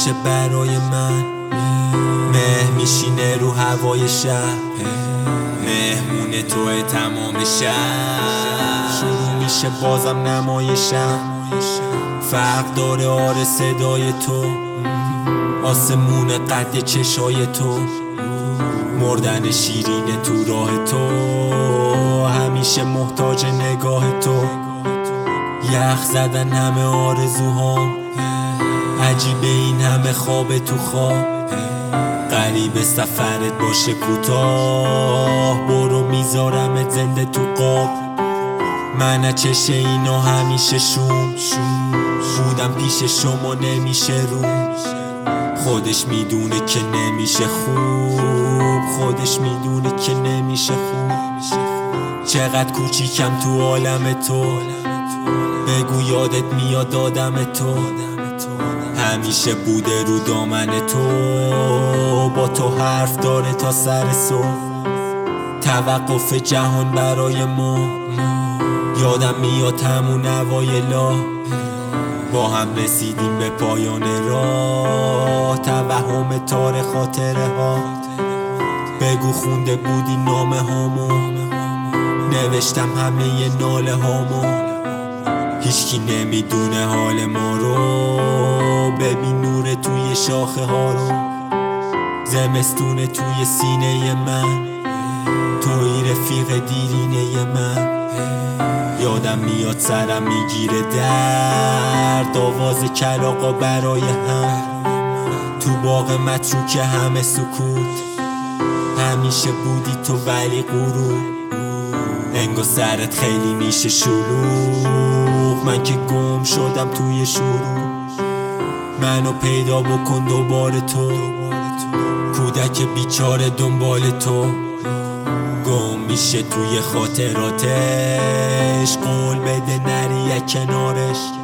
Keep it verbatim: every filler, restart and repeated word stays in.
همیشه برای من مه میشینه رو هوای شب، مهمون توی تمام شب. شروع میشه بازم نمایشم، فرق داره آره صدای تو، آسمون قد چشای تو، مردن شیرین تو راه تو، همیشه محتاج نگاه تو. یخ زدن همه آرزوهام، عجیبه این همه خواب تو خواب، غریب سفرت باشه کوتاه، برو میذارمت زنده تو قاب. من از چشه اینا همیشه شوم بودم پیش شما نمیشه روم، خودش میدونه که نمیشه خوب، خودش میدونه که نمیشه خوب. چقدر کوچیکم تو عالم تو، بگو یادت میاد آدم تو، همیشه بوده رو دامن تو، با تو حرف داره تا سر صبح. توقف جهان برای ما، یادم میاد همون اوایلا، با هم رسیدیم به پایان راه. توهم تار خاطره ها، بگو خونده بودی نامه هامو، نوشتم همه ناله هامو. هیچکی نمیدونه حال ما رو، ببین نور توی شاخه ها رو، زمستون توی سینه من، توی رفیق دیرینه من. یادم میاد سرم میگیره درد، آواز کلاغا برای هم، تو باغ متروک همه سکوت، همیشه بودی تو ولی غروب، انگار سرت خیلی میشه شلوغ. من که گم شدم توی شروع، منو پیدا بکن دوباره تو، کودک بیچاره دنبال تو، گم میشه توی خاطراتش، قول بده نری کنارش.